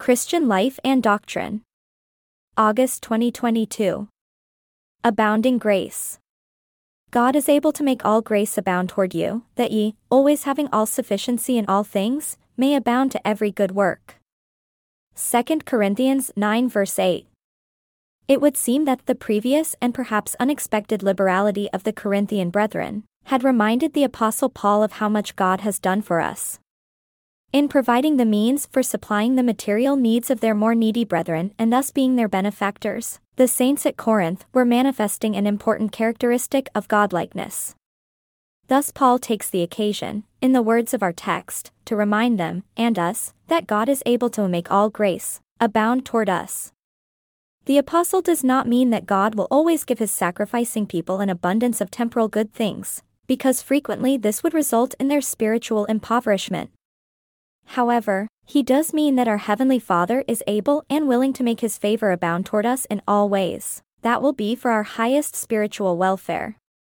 Christian Life and Doctrine. August 2022. Abounding Grace. God is able to make all grace abound toward you, that ye, always having all sufficiency in all things, may abound to every good work. 2 Corinthians 9 verse 8. It would seem that the previous and perhaps unexpected liberality of the Corinthian brethren had reminded the Apostle Paul of how much God has done for us. In providing the means for supplying the material needs of their more needy brethren and thus being their benefactors, the saints at Corinth were manifesting an important characteristic of godlikeness. Thus Paul takes the occasion, in the words of our text, to remind them, and us, that God is able to make all grace abound toward us. The apostle does not mean that God will always give his sacrificing people an abundance of temporal good things, because frequently this would result in their spiritual impoverishment. However, he does mean that our Heavenly Father is able and willing to make his favor abound toward us in all ways, that will be for our highest spiritual welfare.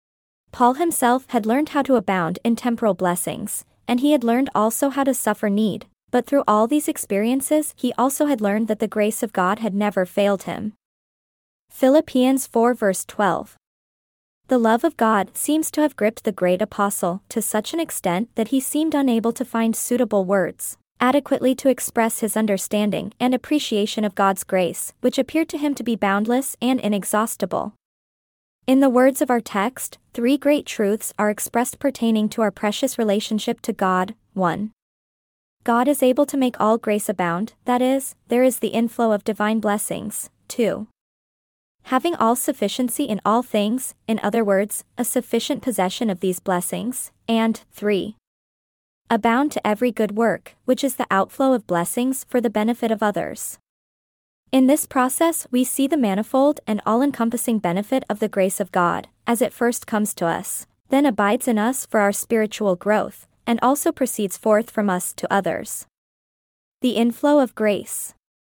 Paul himself had learned how to abound in temporal blessings, and he had learned also how to suffer need, but through all these experiences he also had learned that the grace of God had never failed him. Philippians 4 verse 12. The love of God seems to have gripped the great apostle to such an extent that he seemed unable to find suitable words adequately to express his understanding and appreciation of God's grace, which appeared to him to be boundless and inexhaustible. In the words of our text, three great truths are expressed pertaining to our precious relationship to God. 1. God is able to make all grace abound, that is, there is the inflow of divine blessings. 2. Having all sufficiency in all things, in other words, a sufficient possession of these blessings, and 3. Abound to every good work, which is the outflow of blessings for the benefit of others. In this process we see the manifold and all-encompassing benefit of the grace of God, as it first comes to us, then abides in us for our spiritual growth, and also proceeds forth from us to others. The inflow of grace.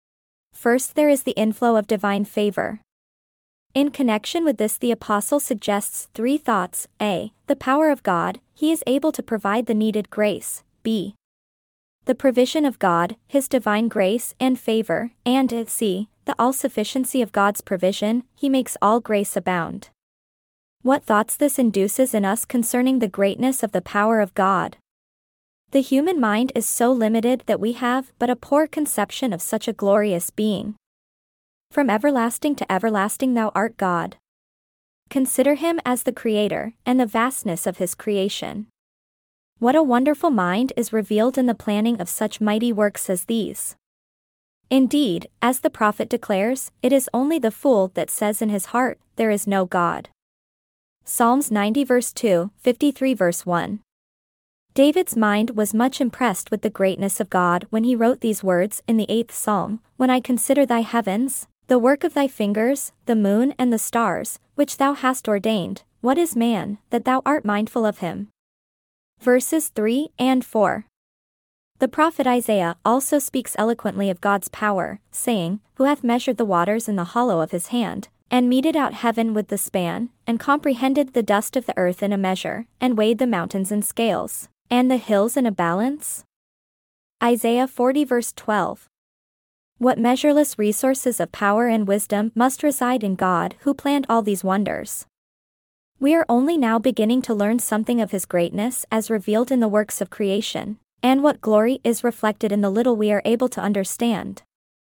First there is the inflow of divine favor. In connection with this the apostle suggests three thoughts: a. The power of God, he is able to provide the needed grace; b. The provision of God, his divine grace and favor; and c. The all-sufficiency of God's provision, he makes all grace abound. What thoughts this induces in us concerning the greatness of the power of God. The human mind is so limited that we have but a poor conception of such a glorious being. From everlasting to everlasting thou art God. Consider him as the Creator, and the vastness of his creation. What a wonderful mind is revealed in the planning of such mighty works as these. Indeed, as the prophet declares, it is only the fool that says in his heart, there is no God. Psalms 90 verse 2, 53 verse 1. David's mind was much impressed with the greatness of God when he wrote these words in the 8th Psalm: When I consider thy heavens, the work of thy fingers, the moon and the stars, which thou hast ordained, what is man, that thou art mindful of him? Verses 3 and 4. The prophet Isaiah also speaks eloquently of God's power, saying, Who hath measured the waters in the hollow of his hand, and meted out heaven with the span, and comprehended the dust of the earth in a measure, and weighed the mountains in scales, and the hills in a balance? Isaiah 40 verse 12. What measureless resources of power and wisdom must reside in God who planned all these wonders. We are only now beginning to learn something of his greatness as revealed in the works of creation, and what glory is reflected in the little we are able to understand.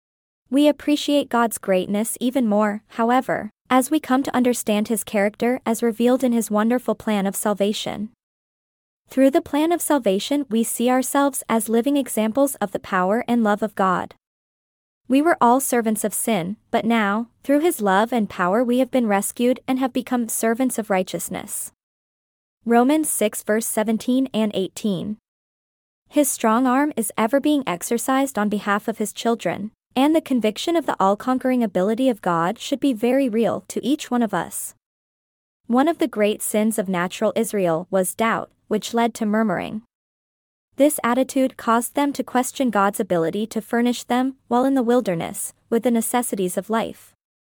We appreciate God's greatness even more, however, as we come to understand his character as revealed in his wonderful plan of salvation. Through the plan of salvation we see ourselves as living examples of the power and love of God. We were all servants of sin, but now, through his love and power we have been rescued and have become servants of righteousness. Romans 6 verse 17 and 18. His strong arm is ever being exercised on behalf of his children, and the conviction of the all-conquering ability of God should be very real to each one of us. One of the great sins of natural Israel was doubt, which led to murmuring. This attitude caused them to question God's ability to furnish them, while in the wilderness, with the necessities of life.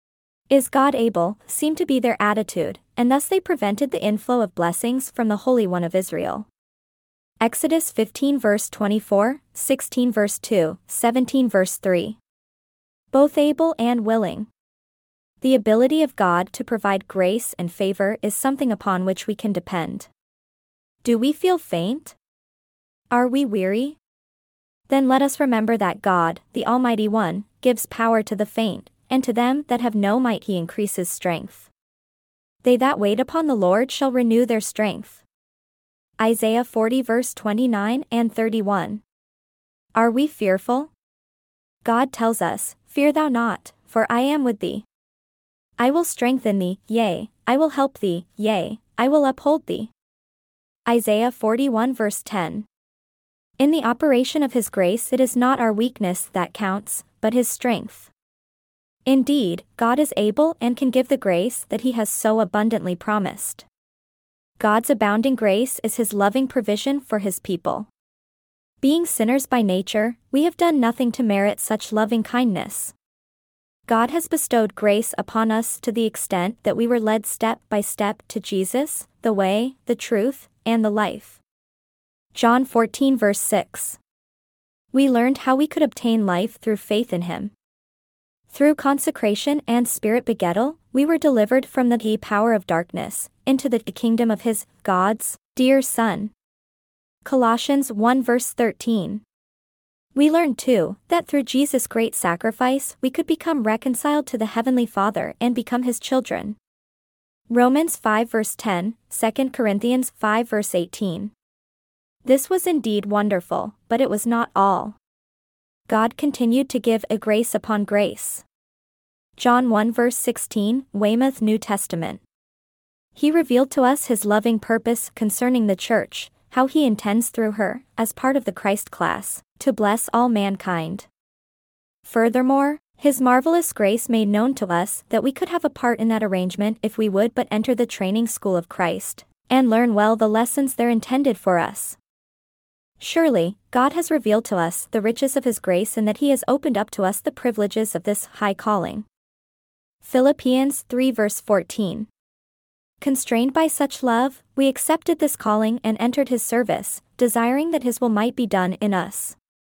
Is God able, seemed to be their attitude, and thus they prevented the inflow of blessings from the Holy One of Israel. Exodus 15 verse 24, 16 verse 2, 17 verse 3. Both able and willing. The ability of God to provide grace and favor is something upon which we can depend. Do we feel faint? Are we weary? Then let us remember that God, the Almighty One, gives power to the faint, and to them that have no might he increases strength. They that wait upon the Lord shall renew their strength. Isaiah 40 verse 29 and 31. Are we fearful? God tells us, "Fear thou not, for I am with thee. I will strengthen thee, yea, I will help thee, yea, I will uphold thee." Isaiah 41 verse 10. In the operation of his grace it is not our weakness that counts, but his strength. Indeed, God is able and can give the grace that he has so abundantly promised. God's abounding grace is his loving provision for his people. Being sinners by nature, we have done nothing to merit such loving kindness. God has bestowed grace upon us to the extent that we were led step by step to Jesus, the way, the truth, and the life. John 14 verse 6. We learned how we could obtain life through faith in him. Through consecration and spirit begettal, we were delivered from the power of darkness, into the kingdom of his, God's, dear Son. Colossians 1 verse 13. We learned too, that through Jesus' great sacrifice we could become reconciled to the Heavenly Father and become his children. Romans 5 verse 10, 2 Corinthians 5 verse 18. This was indeed wonderful, but it was not all. God continued to give a grace upon grace. John 1 verse 16, Weymouth New Testament. He revealed to us his loving purpose concerning the church, how he intends through her, as part of the Christ class, to bless all mankind. Furthermore, his marvelous grace made known to us that we could have a part in that arrangement if we would but enter the training school of Christ, and learn well the lessons there intended for us. Surely, God has revealed to us the riches of his grace in that he has opened up to us the privileges of this high calling. Philippians 3 verse 14. Constrained by such love, we accepted this calling and entered his service, desiring that his will might be done in us.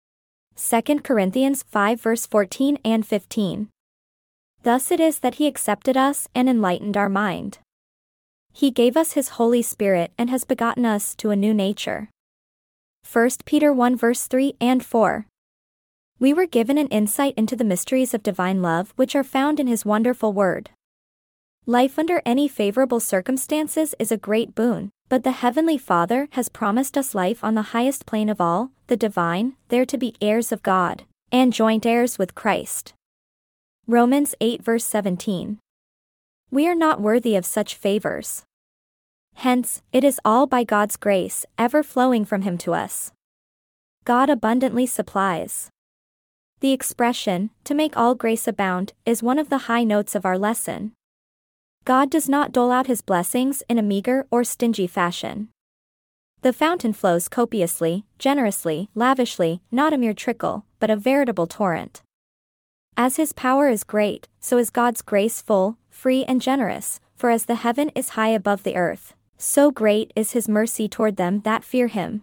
2 Corinthians 5 verse 14 and 15. Thus it is that he accepted us and enlightened our mind. He gave us his Holy Spirit and has begotten us to a new nature. 1 Peter 1 verse 3 and 4. We were given an insight into the mysteries of divine love which are found in his wonderful word. Life under any favorable circumstances is a great boon, but the Heavenly Father has promised us life on the highest plane of all, the divine, there to be heirs of God, and joint heirs with Christ. Romans 8 verse 17. We are not worthy of such favors. Hence, it is all by God's grace, ever flowing from him to us. God abundantly supplies. The expression, to make all grace abound, is one of the high notes of our lesson. God does not dole out his blessings in a meager or stingy fashion. The fountain flows copiously, generously, lavishly, not a mere trickle, but a veritable torrent. As his power is great, so is God's grace full, free and generous, for as the heaven is high above the earth, so great is his mercy toward them that fear him.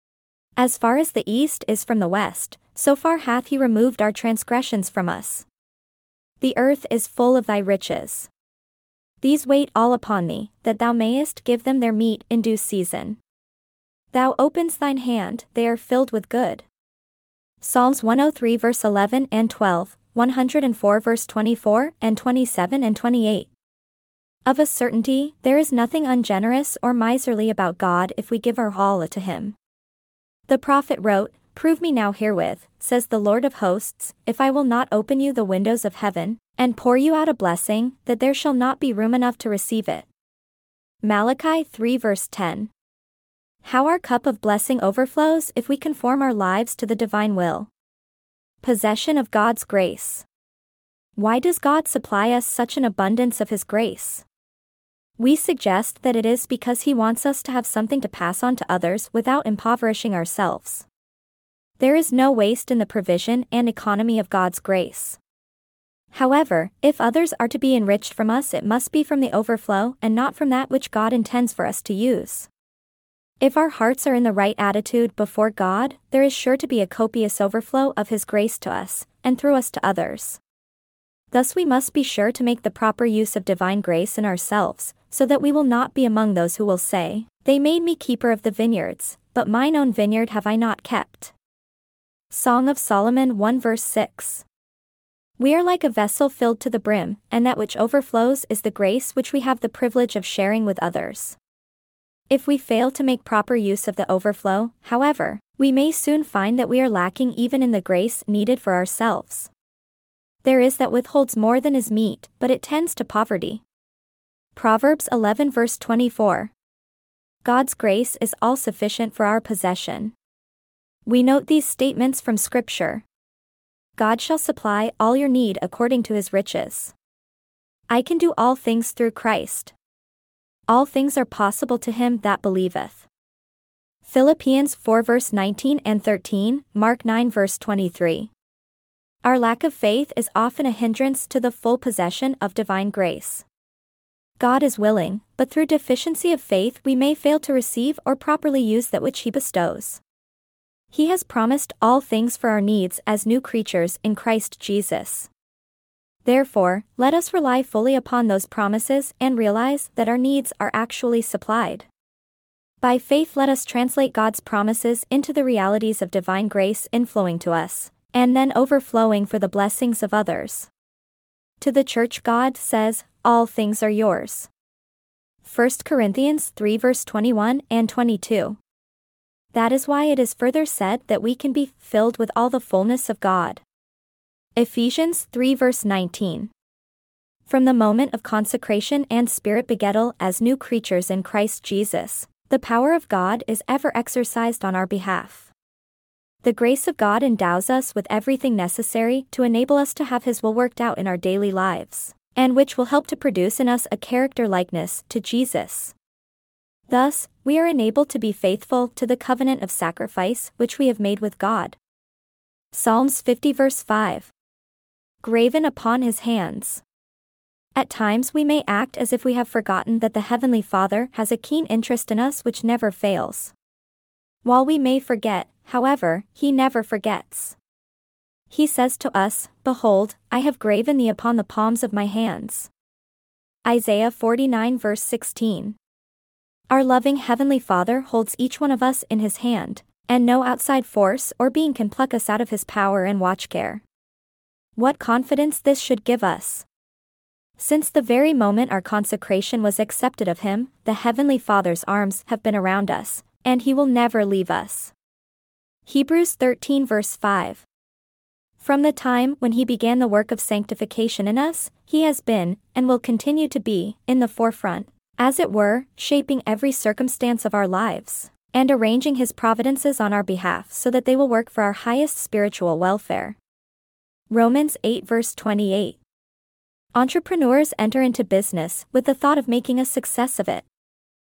As far as the east is from the west, so far hath he removed our transgressions from us. The earth is full of thy riches. These wait all upon thee, that thou mayest give them their meat in due season. Thou openest thine hand, they are filled with good. Psalms 103 verse 11 and 12, 104 verse 24 and 27 and 28. Of a certainty, there is nothing ungenerous or miserly about God if we give our all to him. The prophet wrote, "Prove me now herewith, says the Lord of hosts, if I will not open you the windows of heaven, and pour you out a blessing, that there shall not be room enough to receive it." Malachi 3 verse 10. How our cup of blessing overflows if we conform our lives to the divine will. Possession of God's grace. Why does God supply us such an abundance of his grace? We suggest that it is because he wants us to have something to pass on to others without impoverishing ourselves. There is no waste in the provision and economy of God's grace. However, if others are to be enriched from us, it must be from the overflow and not from that which God intends for us to use. If our hearts are in the right attitude before God, there is sure to be a copious overflow of His grace to us, and through us to others. Thus we must be sure to make the proper use of divine grace in ourselves, so that we will not be among those who will say, "They made me keeper of the vineyards, but mine own vineyard have I not kept." Song of Solomon 1 verse 6. We are like a vessel filled to the brim, and that which overflows is the grace which we have the privilege of sharing with others. If we fail to make proper use of the overflow, however, we may soon find that we are lacking even in the grace needed for ourselves. There is that withholds more than is meet, but it tends to poverty. Proverbs 11 verse 24. God's grace is all sufficient for our possession. We note these statements from Scripture. God shall supply all your need according to His riches. I can do all things through Christ. All things are possible to him that believeth. Philippians 4 verse 19 and 13, Mark 9 verse 23. Our lack of faith is often a hindrance to the full possession of divine grace. God is willing, but through deficiency of faith we may fail to receive or properly use that which He bestows. He has promised all things for our needs as new creatures in Christ Jesus. Therefore, let us rely fully upon those promises and realize that our needs are actually supplied. By faith, let us translate God's promises into the realities of divine grace inflowing to us, and then overflowing for the blessings of others. To the church, God says, "All things are yours." 1 Corinthians 3 verse 21 and 22. That is why it is further said that we can be filled with all the fullness of God. Ephesians 3 verse 19. From the moment of consecration and spirit begettal as new creatures in Christ Jesus, the power of God is ever exercised on our behalf. The grace of God endows us with everything necessary to enable us to have His will worked out in our daily lives, and which will help to produce in us a character likeness to Jesus. Thus, we are enabled to be faithful to the covenant of sacrifice which we have made with God. Psalms 50 verse 5. Graven upon His hands. At times we may act as if we have forgotten that the Heavenly Father has a keen interest in us which never fails. While we may forget, however, He never forgets. He says to us, "Behold, I have graven thee upon the palms of my hands." Isaiah 49 verse 16. Our loving Heavenly Father holds each one of us in His hand, and no outside force or being can pluck us out of His power and watchcare. What confidence this should give us! Since the very moment our consecration was accepted of Him, the Heavenly Father's arms have been around us, and He will never leave us. Hebrews 13 verse 5. From the time when He began the work of sanctification in us, He has been, and will continue to be, in the forefront, as it were, shaping every circumstance of our lives, and arranging His providences on our behalf so that they will work for our highest spiritual welfare. Romans 8 verse 28. Entrepreneurs enter into business with the thought of making a success of it.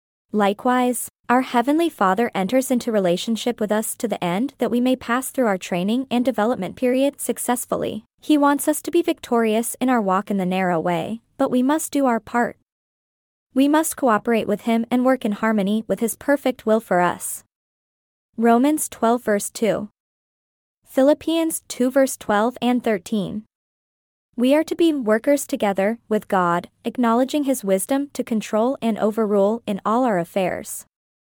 Likewise, our Heavenly Father enters into relationship with us to the end that we may pass through our training and development period successfully. He wants us to be victorious in our walk in the narrow way, but we must do our part. We must cooperate with Him and work in harmony with His perfect will for us. Romans 12 verse 2. Philippians 2 verse 12 and 13. We are to be workers together with God, acknowledging His wisdom to control and overrule in all our affairs.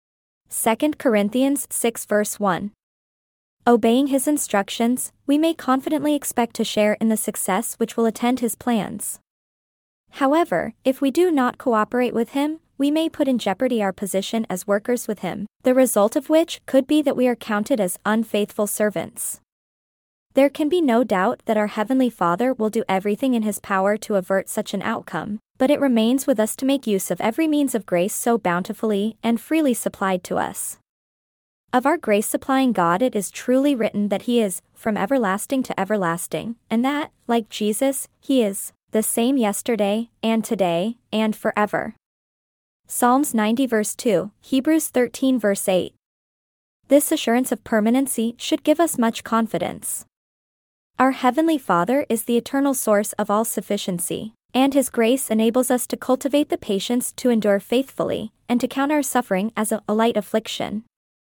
2 Corinthians 6 verse 1. Obeying His instructions, we may confidently expect to share in the success which will attend His plans. However, if we do not cooperate with Him, we may put in jeopardy our position as workers with Him, the result of which could be that we are counted as unfaithful servants. There can be no doubt that our Heavenly Father will do everything in His power to avert such an outcome, but it remains with us to make use of every means of grace so bountifully and freely supplied to us. Of our grace-supplying God it is truly written that He is, from everlasting to everlasting, and that, like Jesus, He is the same yesterday, and today, and forever. Psalms 90 verse 2, Hebrews 13 verse 8. This assurance of permanency should give us much confidence. Our Heavenly Father is the eternal source of all sufficiency, and His grace enables us to cultivate the patience to endure faithfully, and to count our suffering as a light affliction.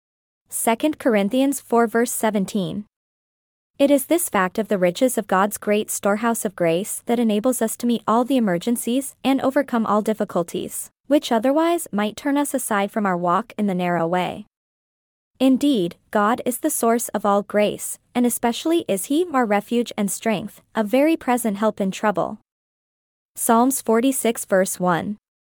2 Corinthians 4 verse 17. It is this fact of the riches of God's great storehouse of grace that enables us to meet all the emergencies and overcome all difficulties, which otherwise might turn us aside from our walk in the narrow way. Indeed, God is the source of all grace, and especially is He our refuge and strength, a very present help in trouble. Psalms 46 verse 1.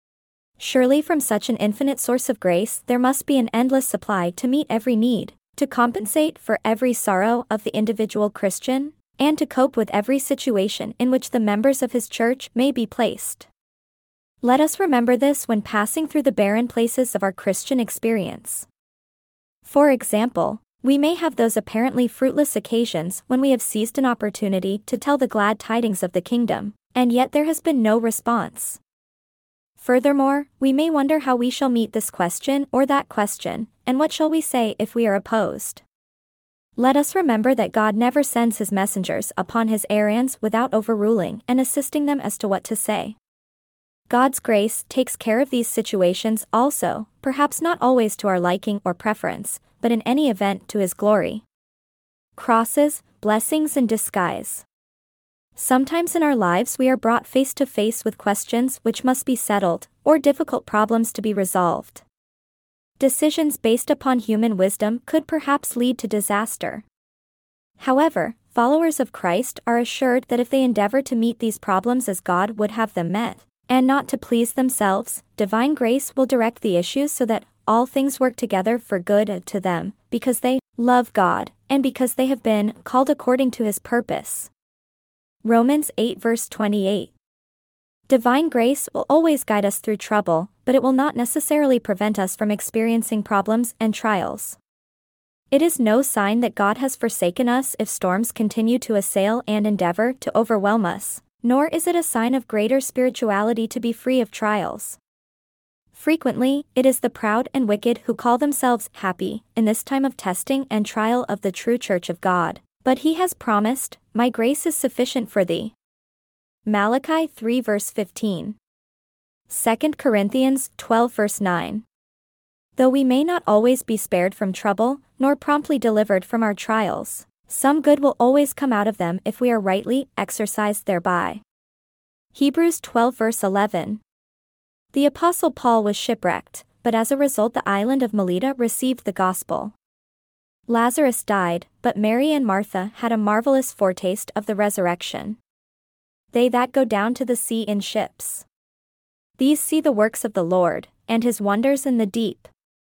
Surely from such an infinite source of grace there must be an endless supply to meet every need, to compensate for every sorrow of the individual Christian, and to cope with every situation in which the members of His church may be placed. Let us remember this when passing through the barren places of our Christian experience. For example, we may have those apparently fruitless occasions when we have seized an opportunity to tell the glad tidings of the kingdom, and yet there has been no response. Furthermore, we may wonder how we shall meet this question or that question, and what shall we say if we are opposed. Let us remember that God never sends His messengers upon His errands without overruling and assisting them as to what to say. God's grace takes care of these situations also, perhaps not always to our liking or preference, but in any event to His glory. Crosses, blessings in disguise. Sometimes in our lives we are brought face to face with questions which must be settled, or difficult problems to be resolved. Decisions based upon human wisdom could perhaps lead to disaster. However, followers of Christ are assured that if they endeavor to meet these problems as God would have them met, and not to please themselves, divine grace will direct the issues so that all things work together for good to them, because they love God, and because they have been called according to His purpose. Romans 8 verse 28. Divine grace will always guide us through trouble, but it will not necessarily prevent us from experiencing problems and trials. It is no sign that God has forsaken us if storms continue to assail and endeavor to overwhelm us, nor is it a sign of greater spirituality to be free of trials. Frequently, it is the proud and wicked who call themselves happy in this time of testing and trial of the true Church of God, but He has promised, "My grace is sufficient for thee." Malachi 3 verse 15. 2 Corinthians 12 verse 9. Though we may not always be spared from trouble, nor promptly delivered from our trials, some good will always come out of them if we are rightly exercised thereby. Hebrews 12 verse 11. The Apostle Paul was shipwrecked, but as a result the island of Melita received the gospel. Lazarus died, but Mary and Martha had a marvelous foretaste of the resurrection. They that go down to the sea in ships. These see the works of the Lord, and His wonders in the deep.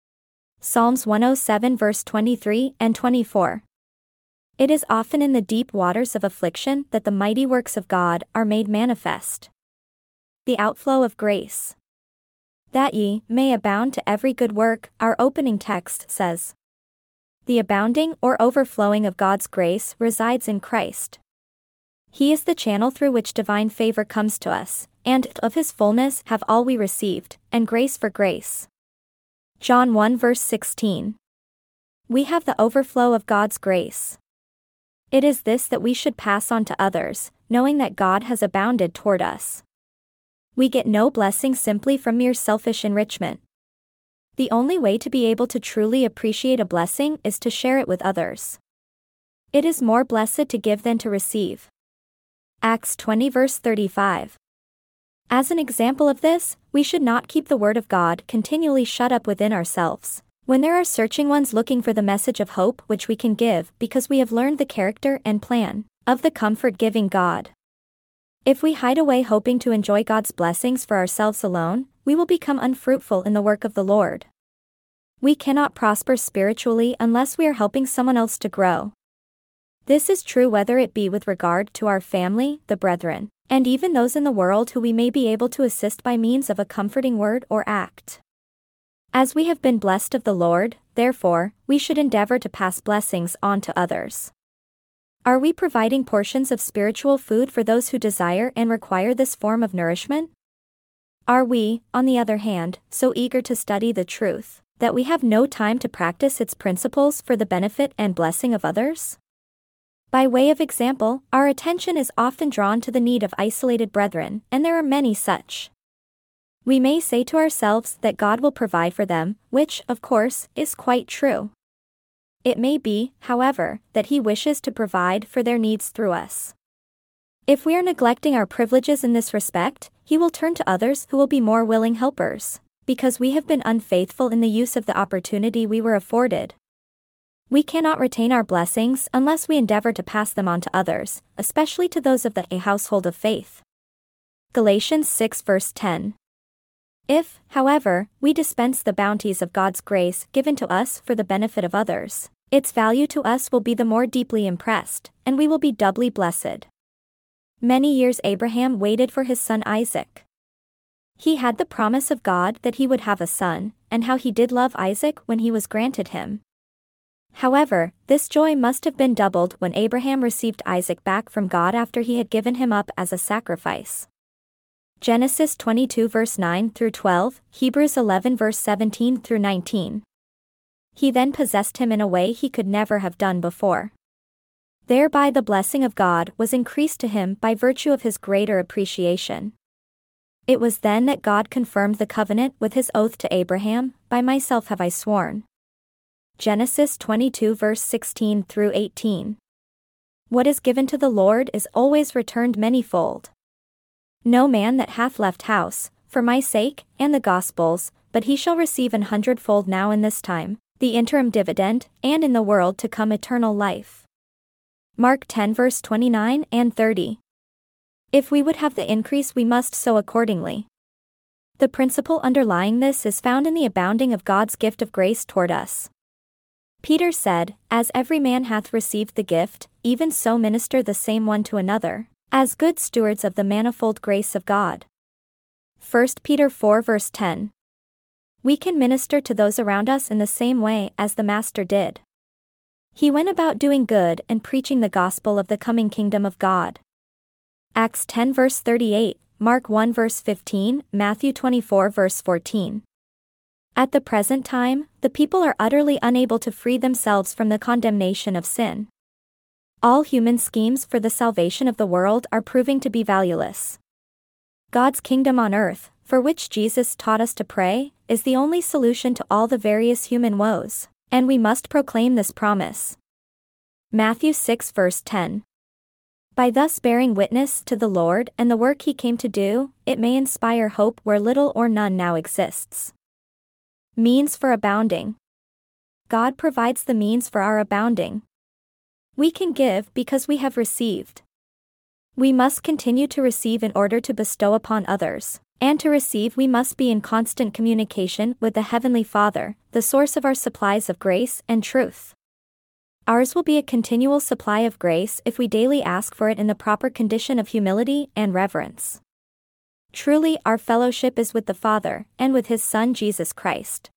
Psalms 107 verse 23 and 24. It is often in the deep waters of affliction that the mighty works of God are made manifest. The outflow of grace. That ye may abound to every good work, our opening text says. The abounding or overflowing of God's grace resides in Christ. He is the channel through which divine favor comes to us, and of His fullness have all we received, and grace for grace. John 1 verse 16. We have the overflow of God's grace. It is this that we should pass on to others, knowing that God has abounded toward us. We get no blessing simply from mere selfish enrichment. The only way to be able to truly appreciate a blessing is to share it with others. It is more blessed to give than to receive. Acts 20 verse 35. As an example of this, we should not keep the Word of God continually shut up within ourselves, when there are searching ones looking for the message of hope which we can give because we have learned the character and plan of the comfort-giving God. If we hide away hoping to enjoy God's blessings for ourselves alone, we will become unfruitful in the work of the Lord. We cannot prosper spiritually unless we are helping someone else to grow. This is true whether it be with regard to our family, the brethren, and even those in the world who we may be able to assist by means of a comforting word or act. As we have been blessed of the Lord, therefore, we should endeavor to pass blessings on to others. Are we providing portions of spiritual food for those who desire and require this form of nourishment? Are we, on the other hand, so eager to study the truth, that we have no time to practice its principles for the benefit and blessing of others? By way of example, our attention is often drawn to the need of isolated brethren, and there are many such. We may say to ourselves that God will provide for them, which, of course, is quite true. It may be, however, that He wishes to provide for their needs through us. If we are neglecting our privileges in this respect, He will turn to others who will be more willing helpers, because we have been unfaithful in the use of the opportunity we were afforded. We cannot retain our blessings unless we endeavor to pass them on to others, especially to those of the household of faith. Galatians 6 verse 10. If, however, we dispense the bounties of God's grace given to us for the benefit of others, its value to us will be the more deeply impressed, and we will be doubly blessed. Many years Abraham waited for his son Isaac. He had the promise of God that he would have a son, and how he did love Isaac when he was granted him. However, this joy must have been doubled when Abraham received Isaac back from God after he had given him up as a sacrifice. Genesis 22 verse 9 through 12, Hebrews 11 verse 17 through 19. He then possessed him in a way he could never have done before. Thereby the blessing of God was increased to him by virtue of his greater appreciation. It was then that God confirmed the covenant with his oath to Abraham, "By myself have I sworn." Genesis 22 verse 16 through 18. What is given to the Lord is always returned manyfold. No man that hath left house, for my sake, and the gospel's, but he shall receive 100-fold now in this time, the interim dividend, and in the world to come eternal life. Mark 10 verse 29 and 30. If we would have the increase we must sow accordingly. The principle underlying this is found in the abounding of God's gift of grace toward us. Peter said, "As every man hath received the gift, even so minister the same one to another, as good stewards of the manifold grace of God." 1 Peter 4 verse 10. We can minister to those around us in the same way as the Master did. He went about doing good and preaching the gospel of the coming kingdom of God. Acts 10 verse 38, Mark 1 verse 15, Matthew 24 verse 14. At the present time, the people are utterly unable to free themselves from the condemnation of sin. All human schemes for the salvation of the world are proving to be valueless. God's kingdom on earth, for which Jesus taught us to pray, is the only solution to all the various human woes, and we must proclaim this promise. Matthew 6 verse 10. By thus bearing witness to the Lord and the work He came to do, it may inspire hope where little or none now exists. Means for abounding. God provides the means for our abounding. We can give because we have received. We must continue to receive in order to bestow upon others, and to receive we must be in constant communication with the Heavenly Father, the source of our supplies of grace and truth. Ours will be a continual supply of grace if we daily ask for it in the proper condition of humility and reverence. Truly, our fellowship is with the Father, and with His Son Jesus Christ.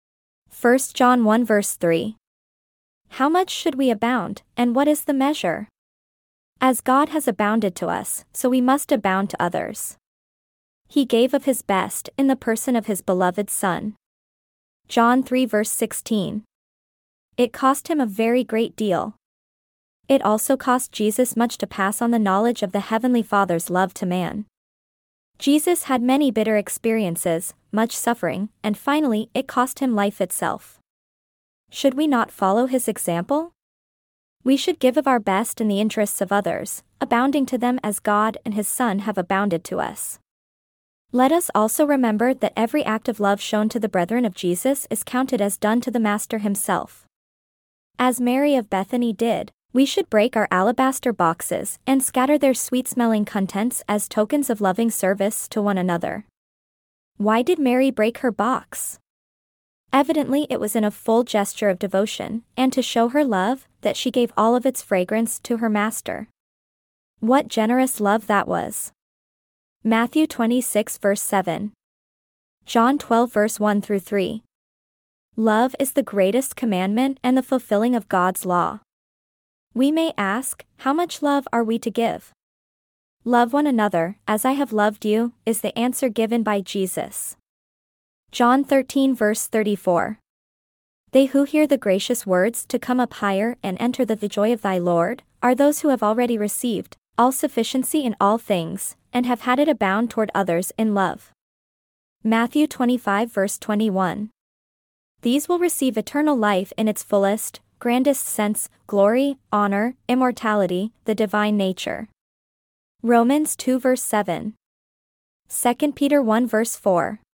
1 John 1 verse 3. How much should we abound, and what is the measure? As God has abounded to us, so we must abound to others. He gave of His best in the person of His beloved Son. John 3 verse 16. It cost Him a very great deal. It also cost Jesus much to pass on the knowledge of the Heavenly Father's love to man. Jesus had many bitter experiences, much suffering, and finally it cost Him life itself. Should we not follow His example? We should give of our best in the interests of others, abounding to them as God and His Son have abounded to us. Let us also remember that every act of love shown to the brethren of Jesus is counted as done to the Master Himself. As Mary of Bethany did, we should break our alabaster boxes and scatter their sweet-smelling contents as tokens of loving service to one another. Why did Mary break her box? Evidently it was in a full gesture of devotion, and to show her love, that she gave all of its fragrance to her Master. What generous love that was! Matthew 26 verse 7. John 12 verse 1 through 3. Love is the greatest commandment and the fulfilling of God's law. We may ask, how much love are we to give? Love one another, as I have loved you, is the answer given by Jesus. John 13 verse 34. They who hear the gracious words to come up higher and enter the joy of thy Lord, are those who have already received all sufficiency in all things, and have had it abound toward others in love. Matthew 25 verse 21. These will receive eternal life in its fullest, grandest sense, glory, honor, immortality, the divine nature. Romans 2 verse 7. 2 Peter 1 verse 4.